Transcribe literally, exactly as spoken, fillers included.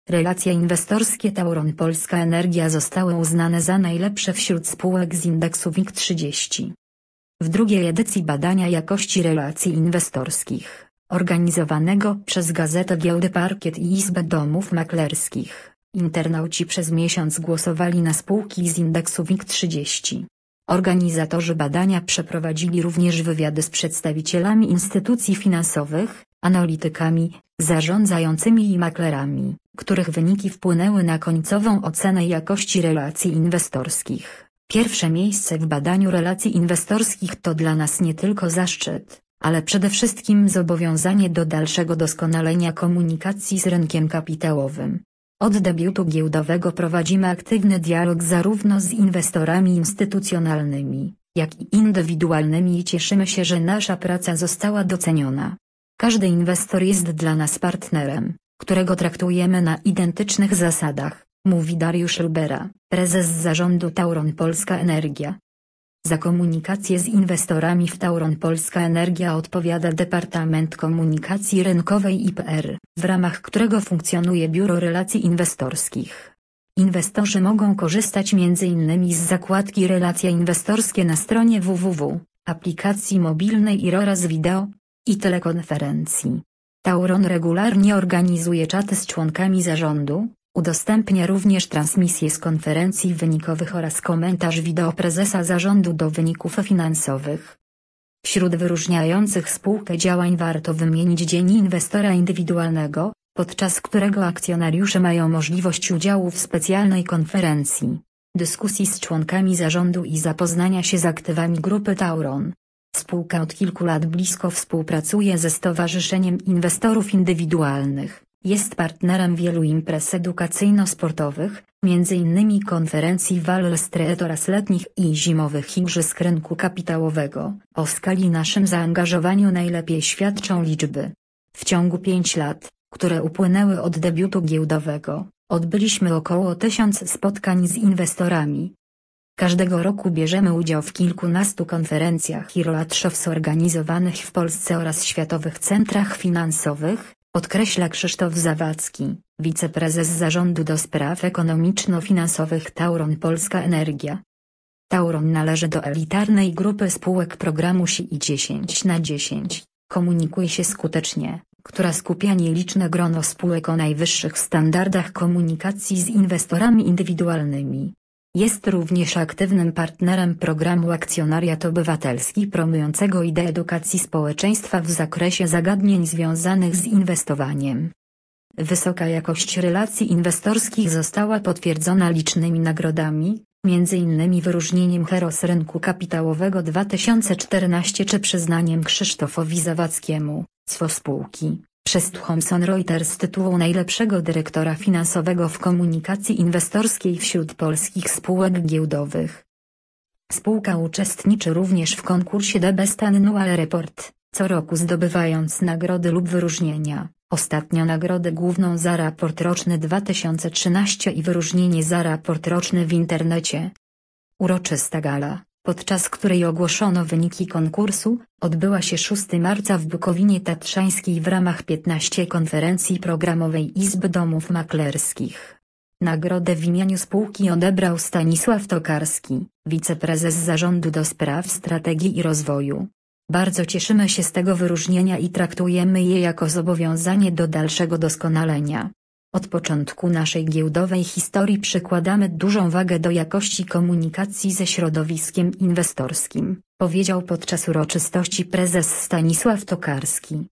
Relacje inwestorskie Tauron Polska Energia zostały uznane za najlepsze wśród spółek z indeksu WIG trzydzieści. W drugiej edycji badania jakości relacji inwestorskich, organizowanego przez Gazetę Giełdy Parkiet i Izbę Domów Maklerskich, internauci przez miesiąc głosowali na spółki z indeksu WIG trzydzieści. Organizatorzy badania przeprowadzili również wywiady z przedstawicielami instytucji finansowych, analitykami, zarządzającymi i maklerami, których wyniki wpłynęły na końcową ocenę jakości relacji inwestorskich. Pierwsze miejsce w badaniu relacji inwestorskich to dla nas nie tylko zaszczyt, ale przede wszystkim zobowiązanie do dalszego doskonalenia komunikacji z rynkiem kapitałowym. Od debiutu giełdowego prowadzimy aktywny dialog zarówno z inwestorami instytucjonalnymi, jak i indywidualnymi i cieszymy się, że nasza praca została doceniona. Każdy inwestor jest dla nas partnerem, którego traktujemy na identycznych zasadach, mówi Dariusz Rubera, prezes zarządu Tauron Polska Energia. Za komunikację z inwestorami w Tauron Polska Energia odpowiada Departament Komunikacji Rynkowej I P R, w ramach którego funkcjonuje Biuro Relacji Inwestorskich. Inwestorzy mogą korzystać między innymi z zakładki Relacje Inwestorskie na stronie www, aplikacji mobilnej i oraz wideo i telekonferencji. Tauron regularnie organizuje czaty z członkami zarządu, udostępnia również transmisje z konferencji wynikowych oraz komentarz wideo prezesa zarządu do wyników finansowych. Wśród wyróżniających spółkę działań warto wymienić Dzień Inwestora Indywidualnego, podczas którego akcjonariusze mają możliwość udziału w specjalnej konferencji, dyskusji z członkami zarządu i zapoznania się z aktywami grupy Tauron. Spółka od kilku lat blisko współpracuje ze Stowarzyszeniem Inwestorów Indywidualnych, jest partnerem wielu imprez edukacyjno-sportowych, między innymi konferencji Wall Street oraz letnich i zimowych igrzysk rynku kapitałowego. O skali naszym zaangażowaniu najlepiej świadczą liczby. W ciągu pięciu lat, które upłynęły od debiutu giełdowego, odbyliśmy około tysiąc spotkań z inwestorami. Każdego roku bierzemy udział w kilkunastu konferencjach i roadshows organizowanych w Polsce oraz światowych centrach finansowych, podkreśla Krzysztof Zawadzki, wiceprezes zarządu do spraw ekonomiczno-finansowych Tauron Polska Energia. Tauron należy do elitarnej grupy spółek programu S I I dziesięć na dziesięć, komunikuje się skutecznie, która skupia nieliczne grono spółek o najwyższych standardach komunikacji z inwestorami indywidualnymi. Jest również aktywnym partnerem programu Akcjonariat Obywatelski promującego ideę edukacji społeczeństwa w zakresie zagadnień związanych z inwestowaniem. Wysoka jakość relacji inwestorskich została potwierdzona licznymi nagrodami, między innymi wyróżnieniem Heros Rynku Kapitałowego dwa tysiące czternaście czy przyznaniem Krzysztofowi Zawadzkiemu, C F O spółki, przez Thomson Reuters tytułu najlepszego dyrektora finansowego w komunikacji inwestorskiej wśród polskich spółek giełdowych. Spółka uczestniczy również w konkursie The Best Annual Report, co roku zdobywając nagrody lub wyróżnienia, ostatnio nagrodę główną za raport roczny dwa tysiące trzynasty i wyróżnienie za raport roczny w internecie. Uroczysta gala, podczas której ogłoszono wyniki konkursu, odbyła się szóstego marca w Bukowinie Tatrzańskiej w ramach piętnastej konferencji programowej Izby Domów Maklerskich. Nagrodę w imieniu spółki odebrał Stanisław Tokarski, wiceprezes zarządu do spraw strategii i rozwoju. Bardzo cieszymy się z tego wyróżnienia i traktujemy je jako zobowiązanie do dalszego doskonalenia. Od początku naszej giełdowej historii przykładamy dużą wagę do jakości komunikacji ze środowiskiem inwestorskim, powiedział podczas uroczystości prezes Stanisław Tokarski.